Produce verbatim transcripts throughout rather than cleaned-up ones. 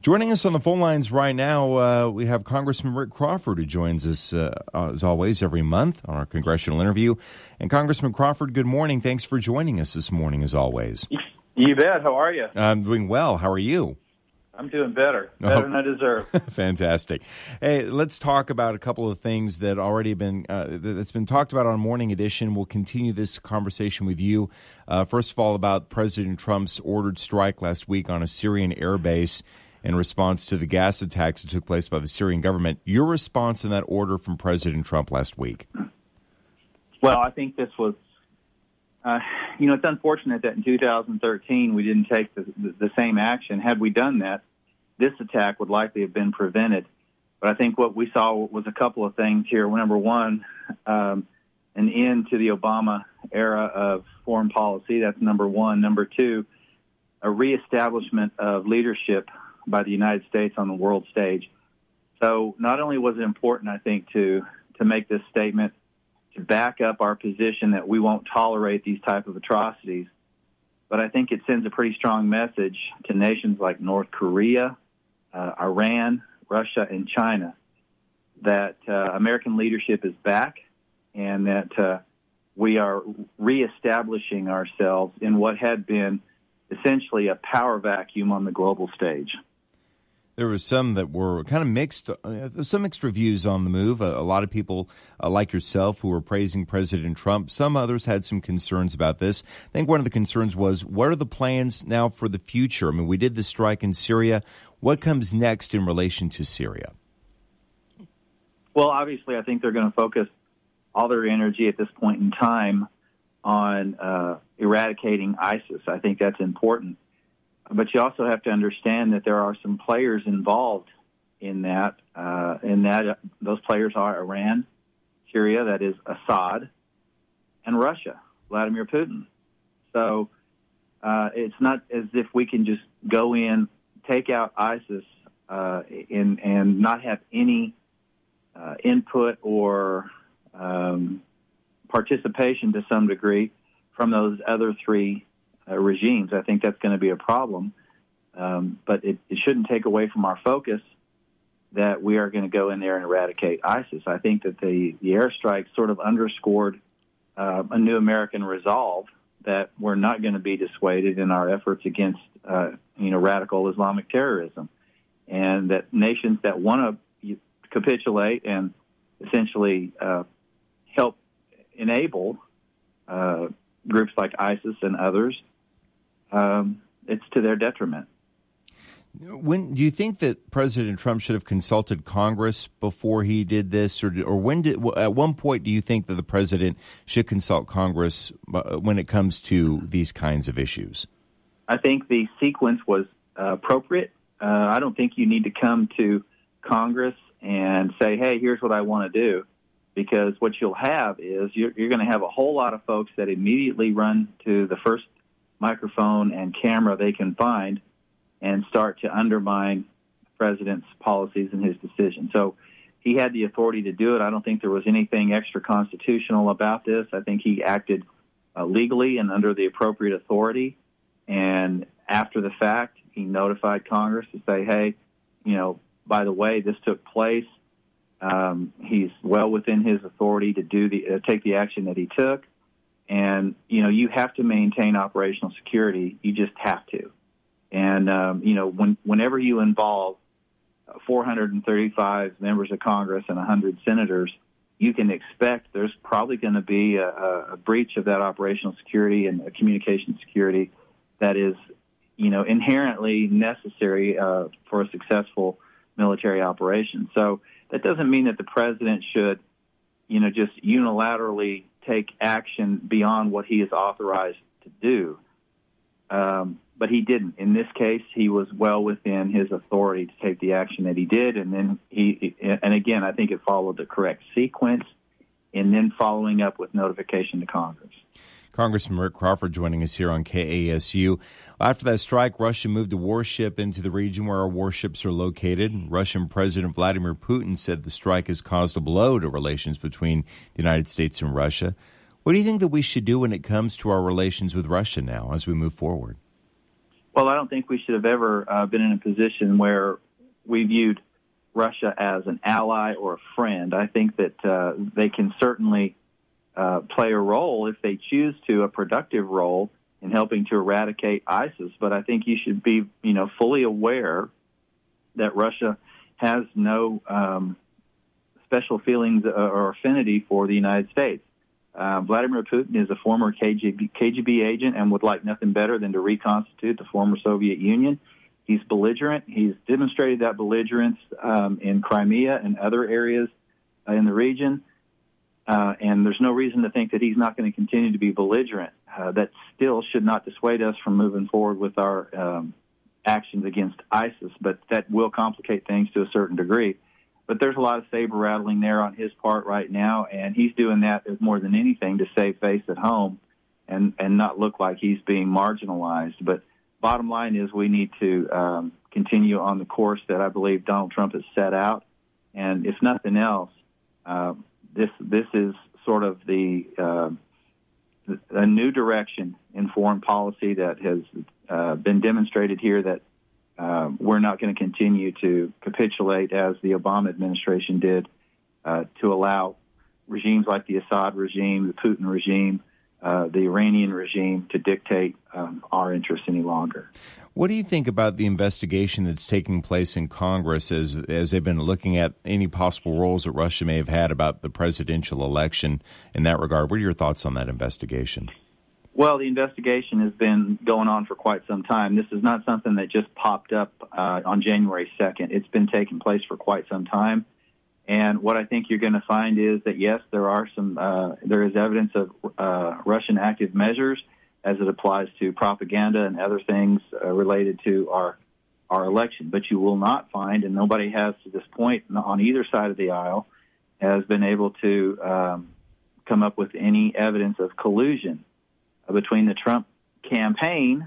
Joining us on the phone lines right now, uh, we have Congressman Rick Crawford, who joins us, uh, as always, every month on our congressional interview. And Congressman Crawford, good morning. Thanks for joining us this morning, as always. You bet. How are you? I'm doing well. How are you? I'm doing better. Better oh. than I deserve. Fantastic. Hey, let's talk about a couple of things that already been uh, that's been talked about on Morning Edition. We'll continue this conversation with you. Uh, first of all, about President Trump's ordered strike last week on a Syrian airbase in response to the gas attacks that took place by the Syrian government. Your response in that order from President Trump last week? Well, I think this was, uh, you know, it's unfortunate that in two thousand thirteen we didn't take the, the, the same action. Had we done that, this attack would likely have been prevented. But I think what we saw was a couple of things here. Number one, um, an end to the Obama era of foreign policy. That's number one. Number two, a reestablishment of leadership by the United States on the world stage. So not only was it important, I think, to to make this statement, to back up our position that we won't tolerate these type of atrocities, but I think it sends a pretty strong message to nations like North Korea, uh, Iran, Russia, and China that uh, American leadership is back and that uh, we are reestablishing ourselves in what had been essentially a power vacuum on the global stage. There were some that were kind of mixed, uh, some mixed reviews on the move. A, a lot of people uh, like yourself who were praising President Trump. Some others had some concerns about this. I think one of the concerns was, what are the plans now for the future? I mean, we did the strike in Syria. What comes next in relation to Syria? Well, obviously, I think they're going to focus all their energy at this point in time on uh, eradicating ISIS. I think that's important. But you also have to understand that there are some players involved in that, uh, and that uh, those players are Iran, Syria, that is Assad, and Russia, Vladimir Putin. So uh, it's not as if we can just go in, take out ISIS, uh, in, and not have any uh, input or um, participation to some degree from those other three Uh, regimes. I think that's going to be a problem, um, but it, it shouldn't take away from our focus that we are going to go in there and eradicate ISIS. I think that the, the airstrike sort of underscored uh, a new American resolve that we're not going to be dissuaded in our efforts against uh, you know, radical Islamic terrorism, and that nations that want to capitulate and essentially uh, help enable uh, groups like ISIS and others, Um, it's to their detriment. When do you think that President Trump should have consulted Congress before he did this, or or when did at one point do you think that the president should consult Congress when it comes to these kinds of issues? I think the sequence was uh, appropriate. Uh, I don't think you need to come to Congress and say, "Hey, here's what I want to do," because what you'll have is you're, you're going to have a whole lot of folks that immediately run to the first microphone and camera they can find and start to undermine the president's policies and his decisions. So he had the authority to do it. I don't think there was anything extra constitutional about this. I think he acted uh, legally and under the appropriate authority. And after the fact, he notified Congress to say, hey, you know, by the way, this took place. Um, he's well within his authority to do the uh, take the action that he took. And, you know, you have to maintain operational security. You just have to. And, um, you know, when, whenever you involve four hundred thirty-five members of Congress and one hundred senators, you can expect there's probably going to be a, a breach of that operational security and a communication security that is, you know, inherently necessary uh, for a successful military operation. So that doesn't mean that the president should, you know, just unilaterally take action beyond what he is authorized to do. Um, but he didn't. In this case, he was well within his authority to take the action that he did. And then he, and again, I think it followed the correct sequence, and then following up with notification to Congress. Congressman Rick Crawford joining us here on K A S U. After that strike, Russia moved a warship into the region where our warships are located. Russian President Vladimir Putin said the strike has caused a blow to relations between the United States and Russia. What do you think that we should do when it comes to our relations with Russia now as we move forward? Well, I don't think we should have ever uh, been in a position where we viewed Russia as an ally or a friend. I think that uh, they can certainly uh, play a role if they choose to, a productive role in helping to eradicate ISIS. But I think you should be, you know, fully aware that Russia has no um, special feelings or affinity for the United States. Uh, Vladimir Putin is a former K G B, K G B agent and would like nothing better than to reconstitute the former Soviet Union. He's belligerent. He's demonstrated that belligerence um, in Crimea and other areas uh, in the region. Uh, and there's no reason to think that he's not going to continue to be belligerent. Uh, that still should not dissuade us from moving forward with our um, actions against ISIS, but that will complicate things to a certain degree. But there's a lot of saber rattling there on his part right now, and he's doing that more than anything to save face at home and, and not look like he's being marginalized. But bottom line is we need to um, continue on the course that I believe Donald Trump has set out. And if nothing else, uh, this this is sort of the uh, a new direction in foreign policy that has uh, been demonstrated here that uh, we're not going to continue to capitulate as the Obama administration did uh, to allow regimes like the Assad regime, the Putin regime, Uh, the Iranian regime to dictate um, our interests any longer. What do you think about the investigation that's taking place in Congress as as they've been looking at any possible roles that Russia may have had about the presidential election in that regard? What are your thoughts on that investigation? Well, the investigation has been going on for quite some time. This is not something that just popped up uh, on January second. It's been taking place for quite some time. And what I think you're going to find is that, yes, there are some, uh, there is evidence of uh, Russian active measures as it applies to propaganda and other things uh, related to our our election. But you will not find, and nobody has to this point on either side of the aisle, has been able to um, come up with any evidence of collusion between the Trump campaign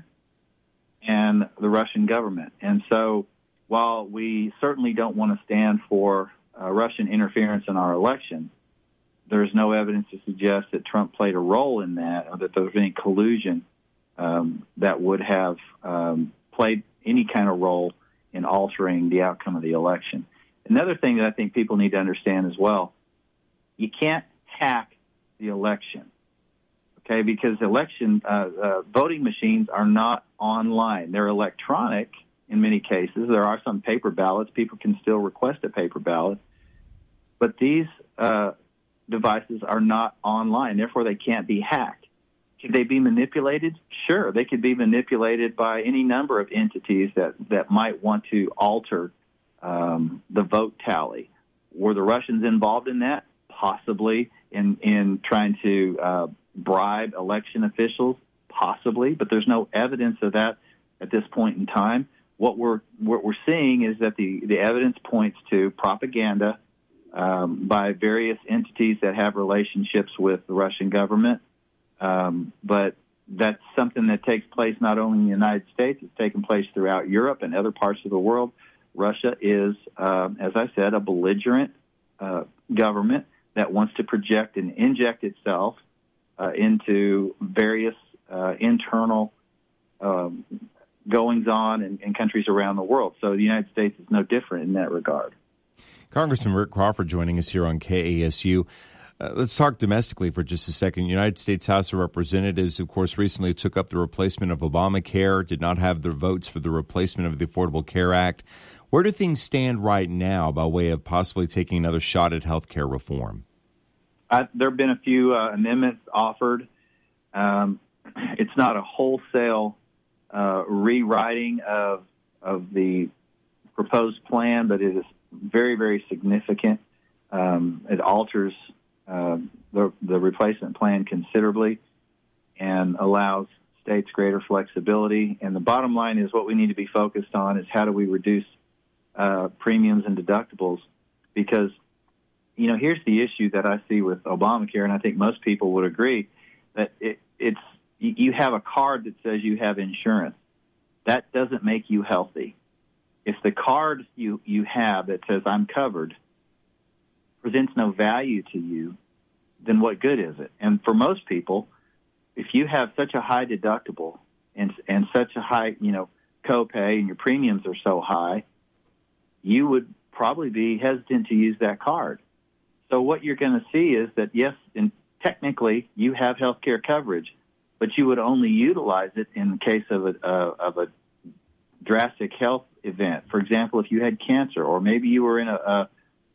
and the Russian government. And so while we certainly don't want to stand for Uh, Russian interference in our election, there's no evidence to suggest that Trump played a role in that or that there was any collusion um, that would have um, played any kind of role in altering the outcome of the election. Another thing that I think people need to understand as well, you can't hack the election, okay, because election uh, uh, voting machines are not online. They're electronic in many cases. There are some paper ballots. People can still request a paper ballot. But these uh, devices are not online. Therefore, they can't be hacked. Could they be manipulated? Sure. They could be manipulated by any number of entities that, that might want to alter um, the vote tally. Were the Russians involved in that? Possibly. In, in trying to uh, bribe election officials? Possibly. But there's no evidence of that at this point in time. What we're what we're seeing is that the, the evidence points to propaganda um, by various entities that have relationships with the Russian government. Um, but that's something that takes place not only in the United States, it's taking place throughout Europe and other parts of the world. Russia is, uh, as I said, a belligerent uh, government that wants to project and inject itself uh, into various uh, internal um goings on in, in countries around the world. So the United States is no different in that regard. Congressman Rick Crawford joining us here on K A S U. Uh, let's talk domestically for just a second. The United States House of Representatives, of course, recently took up the replacement of Obamacare, did not have the votes for the replacement of the Affordable Care Act. Where do things stand right now by way of possibly taking another shot at health care reform? Uh, there have been a few uh, amendments offered. Um, it's not a wholesale Uh, rewriting of of the proposed plan, but it is very, very significant. Um, it alters uh, the, the replacement plan considerably and allows states greater flexibility. And the bottom line is what we need to be focused on is how do we reduce uh, premiums and deductibles? Because, you know, here's the issue that I see with Obamacare, and I think most people would agree, that it, it's you have a card that says you have insurance. That doesn't make you healthy. If the card you, you have that says I'm covered presents no value to you, then what good is it? And for most people, if you have such a high deductible and and such a high, you know, copay and your premiums are so high, you would probably be hesitant to use that card. So what you're going to see is that, yes, in, technically you have health care coverage, but you would only utilize it in the case of a, uh, of a drastic health event. For example, if you had cancer, or maybe you were in a, a,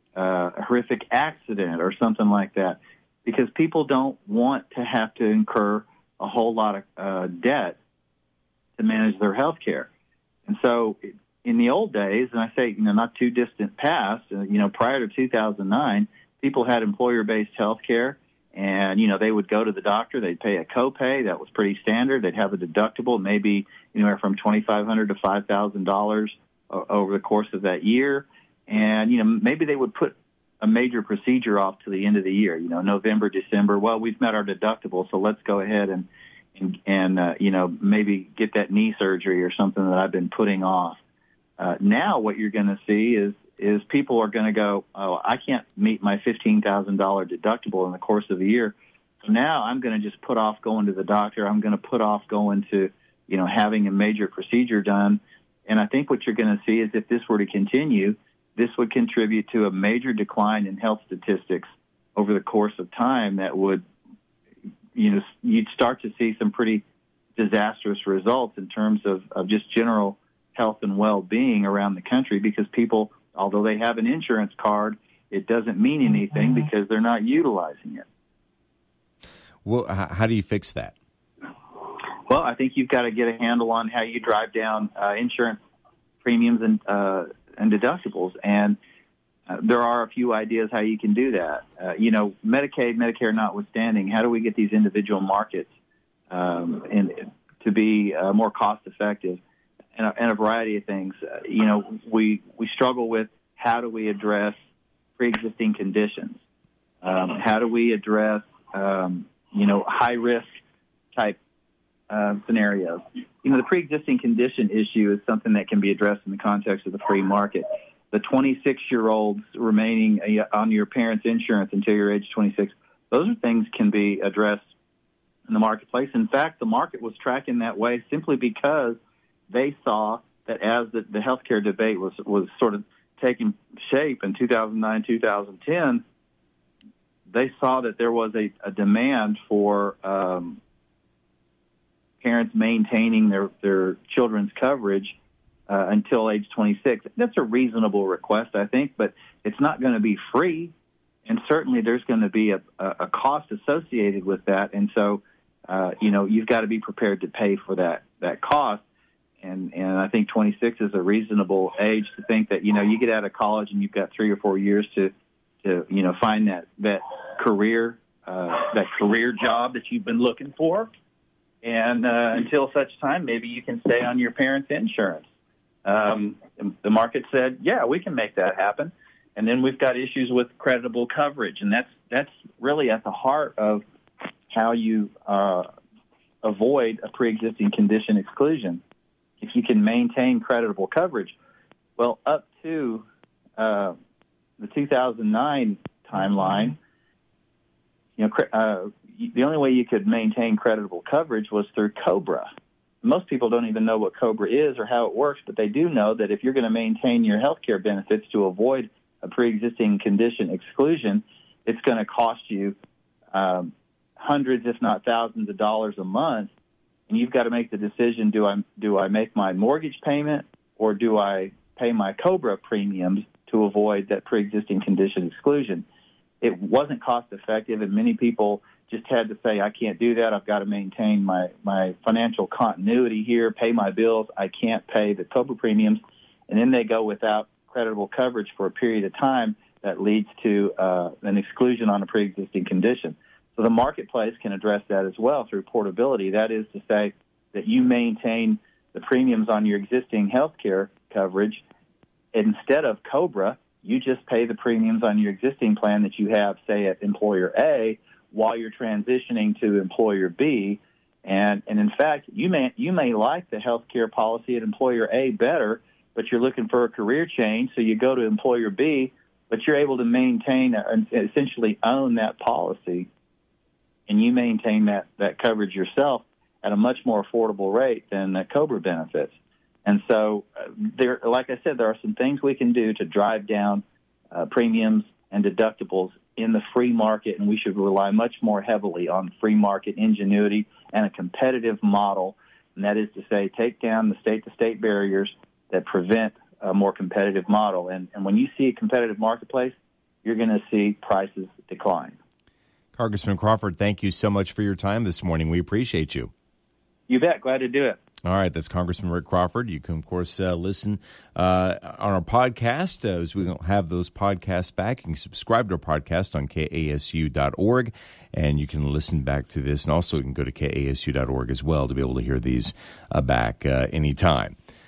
a horrific accident or something like that, because people don't want to have to incur a whole lot of uh, debt to manage their health care. And so in the old days, and I say, you know, not too distant past, uh, you know, prior to two thousand nine, people had employer-based health care, and, you know, they would go to the doctor, they'd pay a copay, that was pretty standard, they'd have a deductible, maybe anywhere from twenty-five hundred dollars to five thousand dollars over the course of that year, and, you know, maybe they would put a major procedure off to the end of the year, you know, November, December, well, we've met our deductible, so let's go ahead and, and, and uh, you know, maybe get that knee surgery or something that I've been putting off. Uh, now what you're going to see is is people are going to go, oh, I can't meet my fifteen thousand dollars deductible in the course of a year, so now I'm going to just put off going to the doctor. I'm going to put off going to, you know, having a major procedure done. And I think what you're going to see is if this were to continue, this would contribute to a major decline in health statistics over the course of time that would, you know, you'd start to see some pretty disastrous results in terms of, of just general health and well-being around the country, because people, although they have an insurance card, it doesn't mean anything because they're not utilizing it. Well, how do you fix that? Well, I think you've got to get a handle on how you drive down uh, insurance premiums and uh, and deductibles, and uh, there are a few ideas how you can do that. Uh, you know, Medicaid, Medicare notwithstanding, how do we get these individual markets um, and to be uh, more cost-effective, and a, and a variety of things. Uh, you know, we we struggle with how do we address pre-existing conditions? Um, how do we address, um, you know, high-risk type Uh, scenarios. You know, the pre-existing condition issue is something that can be addressed in the context of the free market. The twenty-six-year-olds remaining uh, on your parents' insurance until you're age twenty-six, those are things can be addressed in the marketplace. In fact, the market was tracking that way simply because they saw that as the, the healthcare debate was, was sort of taking shape in two thousand nine, two thousand ten, they saw that there was a, a demand for um, parents maintaining their, their children's coverage uh, until age twenty-six. That's a reasonable request, I think, but it's not going to be free, and certainly there's going to be a, a cost associated with that. And so, uh, you know, you've got to be prepared to pay for that, that cost. And, and I think twenty-six is a reasonable age to think that, you know, you get out of college and you've got three or four years to, to you know, find that, that career, uh, that career job that you've been looking for. And uh, until such time, maybe you can stay on your parents' insurance. Um, the market said, yeah, we can make that happen. And then we've got issues with creditable coverage, and that's that's really at the heart of how you uh, avoid a pre-existing condition exclusion. If you can maintain creditable coverage, well, up to uh, the two thousand nine timeline, you know, uh, the only way you could maintain creditable coverage was through COBRA. Most people don't even know what COBRA is or how it works, but they do know that if you're going to maintain your health care benefits to avoid a pre-existing condition exclusion, it's going to cost you um, hundreds, if not thousands of dollars a month, and you've got to make the decision, do I, do I make my mortgage payment or do I pay my COBRA premiums to avoid that pre-existing condition exclusion? It wasn't cost-effective, and many people just had to say, I can't do that. I've got to maintain my, my financial continuity here, pay my bills. I can't pay the COBRA premiums. And then they go without creditable coverage for a period of time that leads to uh, an exclusion on a pre-existing condition. So the marketplace can address that as well through portability. That is to say that you maintain the premiums on your existing health care coverage. Instead of COBRA, you just pay the premiums on your existing plan that you have, say, at employer A, while you're transitioning to employer B. And, and in fact, you may, you may like the health care policy at employer A better, but you're looking for a career change, so you go to employer B, but you're able to maintain and essentially own that policy, and you maintain that, that coverage yourself at a much more affordable rate than the COBRA benefits. And so, uh, there, like I said, there are some things we can do to drive down uh, premiums and deductibles in the free market, and we should rely much more heavily on free market ingenuity and a competitive model, and that is to say, take down the state-to-state barriers that prevent a more competitive model. And, and when you see a competitive marketplace, you're going to see prices decline. Congressman Crawford, thank you so much for your time this morning. We appreciate you. You bet. Glad to do it. All right, that's Congressman Rick Crawford. You can, of course, uh, listen uh, on our podcast. Uh, as we don't have those podcasts back, you can subscribe to our podcast on K A S U dot org, and you can listen back to this. And also, you can go to K A S U dot org as well to be able to hear these uh, back uh, anytime.